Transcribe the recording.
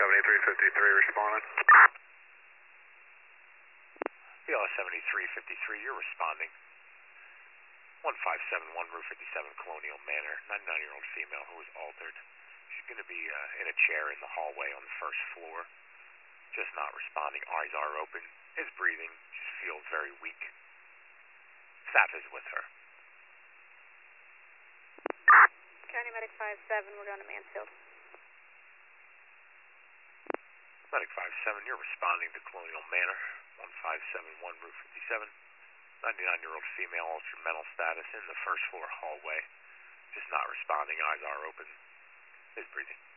7353 responding. BLS 7353, you're responding. 1571 Route 57 Colonial Manor, 99-year-old female who was altered. She's going to be in a chair in the hallway on the first floor. Just not responding. Eyes are open. Is breathing. Just feels very weak. Staff is with her. County Medic 57, we're going to Mansfield. Medic 57, you're responding to Colonial Manor, 1571 Route 57. 99-year-old female, altered mental status in the first floor hallway. Just not responding. Eyes are open. Is breathing.